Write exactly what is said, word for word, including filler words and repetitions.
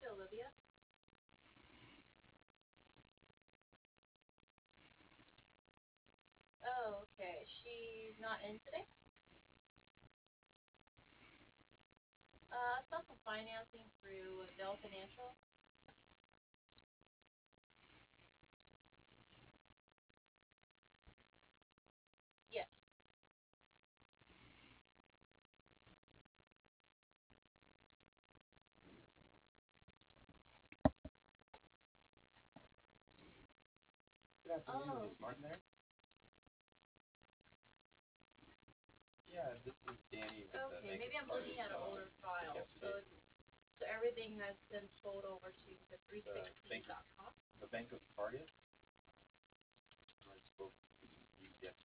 to Olivia? Oh, okay. She's not in today? Uh, I saw some financing through Dell Financial. Yes. Good afternoon, Oh. Miss Martin there? Yeah, this is Danny with the Okay, maybe Vegas I'm Cars. looking at an uh, older file. So yesterday. it's, so everything has been sold over to the three Uh, sixty thank you